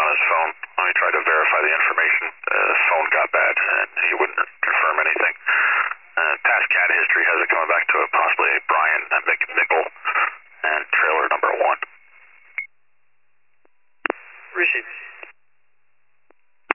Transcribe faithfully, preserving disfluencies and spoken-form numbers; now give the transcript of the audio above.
on his phone when he tried to verify the information. Uh, his phone got bad, and he wouldn't confirm anything. Uh, past cat history has it coming back to a